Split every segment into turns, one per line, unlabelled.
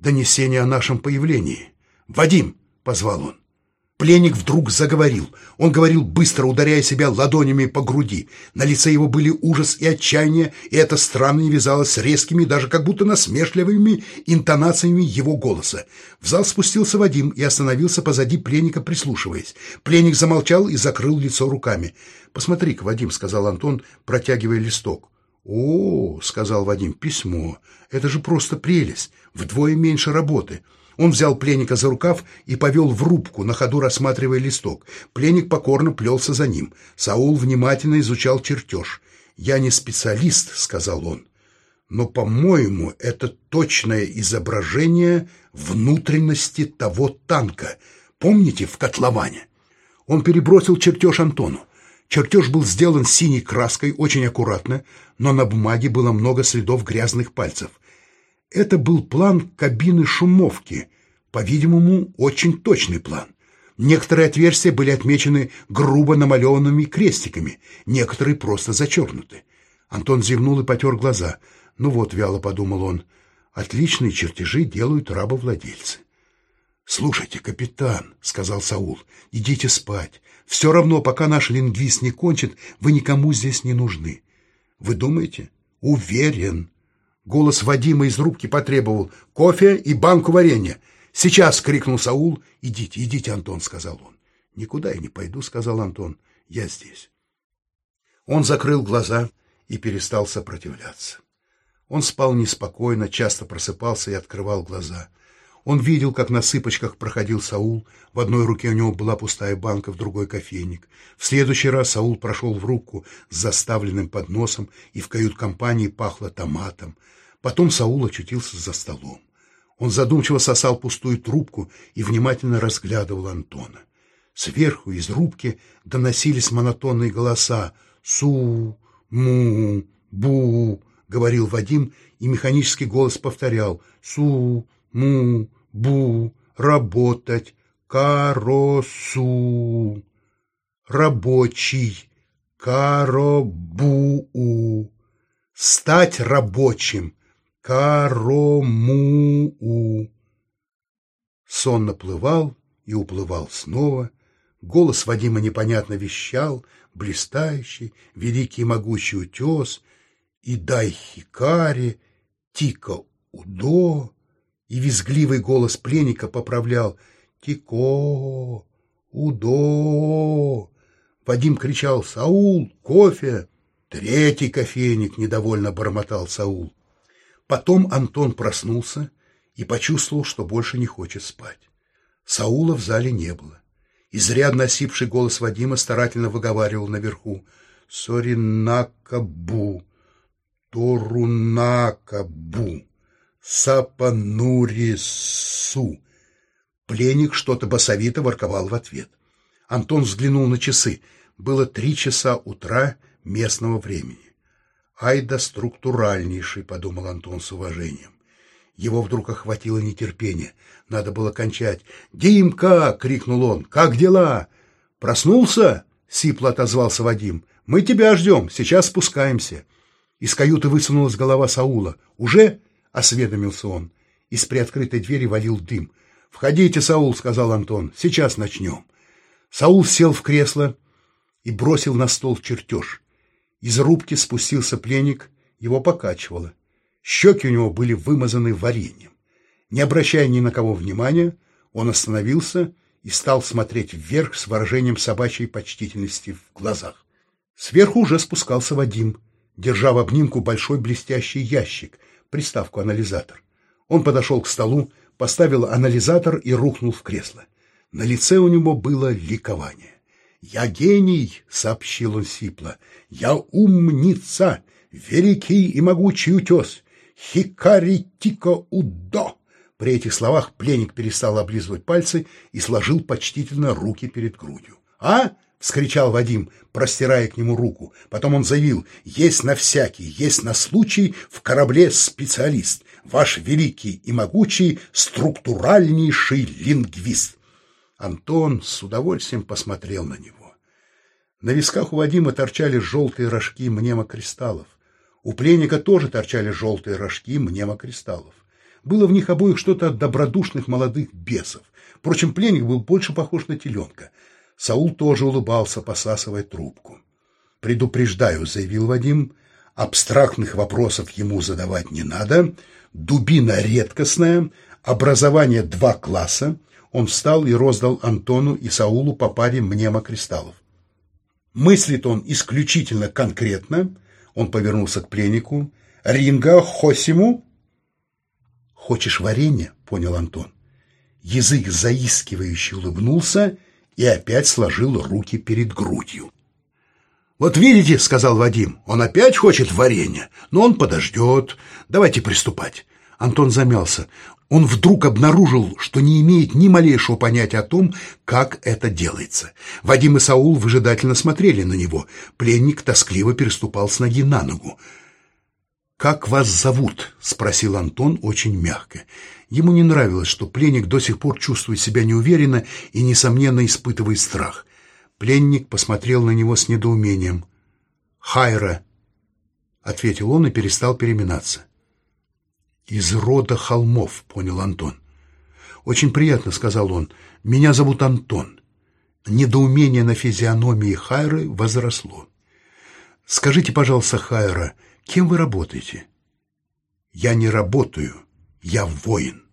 донесение о нашем появлении. «Вадим!» — позвал он. Пленник вдруг заговорил. Он говорил быстро, ударяя себя ладонями по груди. На лице его были ужас и отчаяние, и это странно не вязалось с резкими, даже как будто насмешливыми интонациями его голоса. В зал спустился Вадим и остановился позади пленника, прислушиваясь. Пленник замолчал и закрыл лицо руками. «Посмотри-ка, Вадим», — сказал Антон, протягивая листок. «О, — сказал Вадим, — письмо. Это же просто прелесть. Вдвое меньше работы». Он взял пленника за рукав и повел в рубку, на ходу рассматривая листок. Пленник покорно плелся за ним. Саул внимательно изучал чертеж. «Я не специалист, — сказал он, — но, по-моему, это точное изображение внутренности того танка. Помните, в котловане?» Он перебросил чертеж Антону. Чертеж был сделан синей краской, очень аккуратно, но на бумаге было много следов грязных пальцев. Это был план кабины шумовки, по-видимому, очень точный план. Некоторые отверстия были отмечены грубо намалеванными крестиками, некоторые просто зачеркнуты. Антон зевнул и потер глаза. «Ну вот», — вяло подумал он, — «отличные чертежи делают рабовладельцы». «Слушайте, капитан», — сказал Саул, — «идите спать. Все равно, пока наш лингвист не кончит, вы никому здесь не нужны». «Вы думаете?» «Уверен». Голос Вадима из рубки потребовал: «Кофе и банку варенья». «Сейчас!» — крикнул Саул. «Идите, идите, Антон», — сказал он. «Никуда я не пойду», — сказал Антон. «Я здесь». Он закрыл глаза и перестал сопротивляться. Он спал неспокойно, часто просыпался и открывал глаза. Он видел, как на цыпочках проходил Саул. В одной руке у него была пустая банка, в другой — кофейник. В следующий раз Саул прошел в рубку с заставленным подносом, и в кают-компании пахло томатом. Потом Саул очутился за столом. Он задумчиво сосал пустую трубку и внимательно разглядывал Антона. Сверху из рубки доносились монотонные голоса. «Су, му, бу», — говорил Вадим, и механический голос повторял: «Су, му, бу, работать, каросу, рабочий, каробу, стать рабочим, карому». Сон наплывал и уплывал снова. Голос Вадима непонятно вещал: «Блистающий, великий и могучий утес, и дай хикари, тика удо». И визгливый голос пленника поправлял: «Тико, удо». Вадим кричал: «Саул, кофе!» «Третий кофейник!» — недовольно бормотал Саул. Потом Антон проснулся и почувствовал, что больше не хочет спать. Саула в зале не было. Изрядно осипший голос Вадима старательно выговаривал наверху: «Соринакабу, торунакабу, сапанурису». Пленник что-то басовито ворковал в ответ. Антон взглянул на часы. Было 3 часа утра местного времени. «Ай да структуральнейший», — подумал Антон с уважением. Его вдруг охватило нетерпение. Надо было кончать. «Димка!» — крикнул он. «Как дела?» «Проснулся?» — сипло отозвался Вадим. «Мы тебя ждем. Сейчас спускаемся». Из каюты высунулась голова Саула. «Уже?» — осведомился он. Из приоткрытой двери валил дым. «Входите, Саул», — сказал Антон. «Сейчас начнем». Саул сел в кресло и бросил на стол чертеж. Из рубки спустился пленник. Его покачивало. Щеки у него были вымазаны вареньем. Не обращая ни на кого внимания, он остановился и стал смотреть вверх с выражением собачьей почтительности в глазах. Сверху уже спускался Вадим, держа в обнимку большой блестящий ящик, приставку-анализатор. Он подошел к столу, поставил анализатор и рухнул в кресло. На лице у него было ликование. «Я гений!» — сообщил он сипло. «Я умница! Великий и могучий утес! Хикари-тика-удо!» При этих словах пленник перестал облизывать пальцы и сложил почтительно руки перед грудью. «А?» — вскричал Вадим, простирая к нему руку. Потом он заявил: «Есть на всякий, есть на случай в корабле специалист, ваш великий и могучий структуральнейший лингвист». Антон с удовольствием посмотрел на него. На висках у Вадима торчали желтые рожки мнемокристаллов. У пленника тоже торчали желтые рожки мнемокристаллов. Было в них обоих что-то от добродушных молодых бесов. Впрочем, пленник был больше похож на теленка. Саул тоже улыбался, посасывая трубку. «Предупреждаю», — заявил Вадим, — «абстрактных вопросов ему задавать не надо. Дубина редкостная, образование 2 класса». Он встал и роздал Антону и Саулу по паре мнемокристаллов. Мыслит он исключительно конкретно. Он повернулся к пленнику. «Ринга Хосиму?» «Хочешь варенье?» — понял Антон. Язык заискивающе улыбнулся и опять сложил руки перед грудью. «Вот видите, — сказал Вадим, — он опять хочет варенья, но он подождет. Давайте приступать». Антон замялся. Он вдруг обнаружил, что не имеет ни малейшего понятия о том, как это делается. Вадим и Саул выжидательно смотрели на него. Пленник тоскливо переступал с ноги на ногу. «Как вас зовут?» — спросил Антон очень мягко. Ему не нравилось, что пленник до сих пор чувствует себя неуверенно и, несомненно, испытывает страх. Пленник посмотрел на него с недоумением. «Хайра», — ответил он и перестал переминаться. «Из рода холмов», — понял Антон. «Очень приятно», — сказал он. «Меня зовут Антон». Недоумение на физиономии Хайры возросло. «Скажите, пожалуйста, Хайра, кем вы работаете?» «Я не работаю, я воин».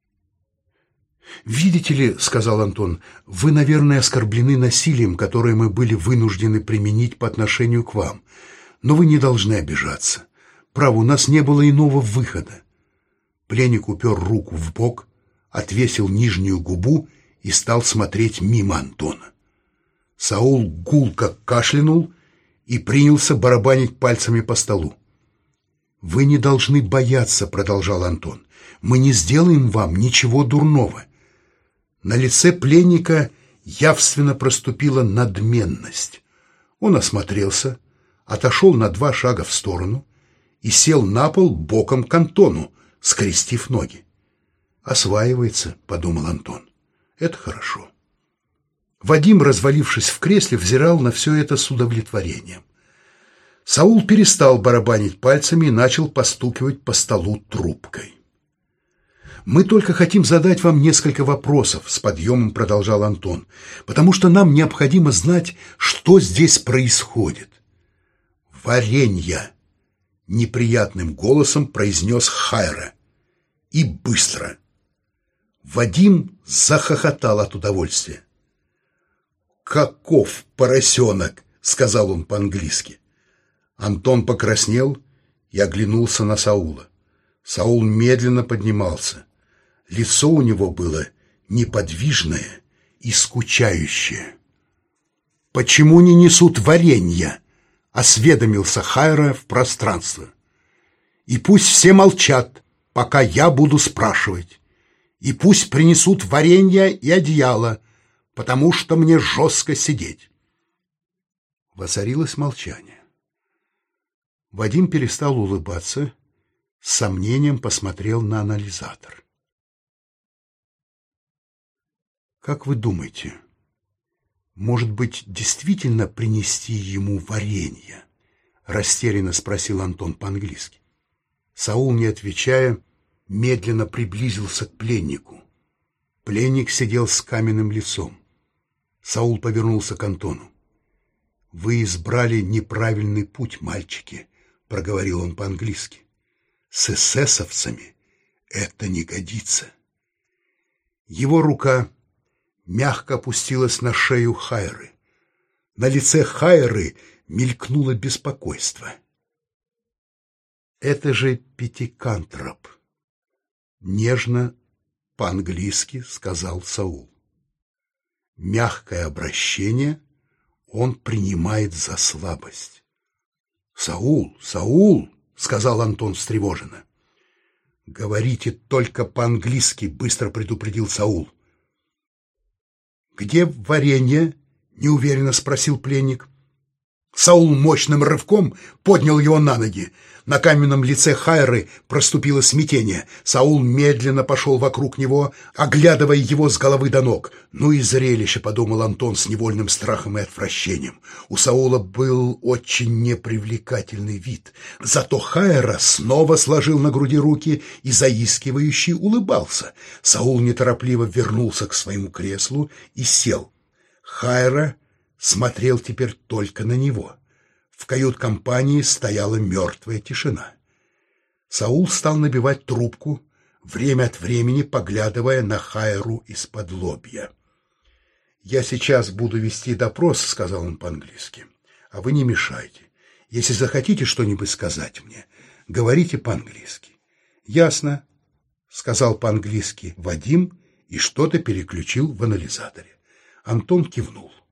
«Видите ли, — сказал Антон, — вы, наверное, оскорблены насилием, которое мы были вынуждены применить по отношению к вам. Но вы не должны обижаться. Право, у нас не было иного выхода». Пленник упер руку в бок, отвесил нижнюю губу и стал смотреть мимо Антона. Саул гулко кашлянул и принялся барабанить пальцами по столу. «Вы не должны бояться, — продолжал Антон, — мы не сделаем вам ничего дурного». На лице пленника явственно проступила надменность. Он осмотрелся, отошел на 2 шага в сторону и сел на пол боком к Антону, скрестив ноги. «Осваивается, — подумал Антон, — это хорошо». Вадим, развалившись в кресле, взирал на все это с удовлетворением. Саул перестал барабанить пальцами и начал постукивать по столу трубкой. «Мы только хотим задать вам несколько вопросов», — с подъемом продолжал Антон, «потому что нам необходимо знать, что здесь происходит». «Варенье», — неприятным голосом произнес Хайра. И быстро. Вадим захохотал от удовольствия. «Каков поросенок!» — сказал он по-английски. Антон покраснел и оглянулся на Саула. Саул медленно поднимался. Лицо у него было неподвижное и скучающее. «Почему не несут варенья?» — осведомился Хайра в пространство. «И пусть все молчат, пока я буду спрашивать. И пусть принесут варенье и одеяло, потому что мне жестко сидеть». Воцарилось молчание. Вадим перестал улыбаться, с сомнением посмотрел на анализатор. «Как вы думаете, может быть, действительно принести ему варенье?» — растерянно спросил Антон по-английски. Саул, не отвечая, медленно приблизился к пленнику. Пленник сидел с каменным лицом. Саул повернулся к Антону. «Вы избрали неправильный путь, мальчики», — проговорил он по-английски. «С эсэсовцами это не годится». Его рука мягко опустилась на шею Хайры. На лице Хайры мелькнуло беспокойство. «Это же Пятикантроп», — нежно по-английски сказал Саул. Мягкое обращение он принимает за слабость. «Саул, Саул!» — сказал Антон встревоженно. «Говорите только по-английски», — быстро предупредил Саул. «Где варенье?» — неуверенно спросил пленник. Саул мощным рывком поднял его на ноги. На каменном лице Хайры проступило смятение. Саул медленно пошел вокруг него, оглядывая его с головы до ног. «Ну и зрелище», — подумал Антон с невольным страхом и отвращением. У Саула был очень непривлекательный вид. Зато Хайра снова сложил на груди руки и заискивающе улыбался. Саул неторопливо вернулся к своему креслу и сел. Хайра смотрел теперь только на него. В кают-компании стояла мертвая тишина. Саул стал набивать трубку, время от времени поглядывая на Хайру из-под лобья. «Я сейчас буду вести допрос», — сказал он по-английски, — «а вы не мешайте. Если захотите что-нибудь сказать мне, говорите по-английски». «Ясно», — сказал по-английски Вадим и что-то переключил в анализаторе. Антон кивнул.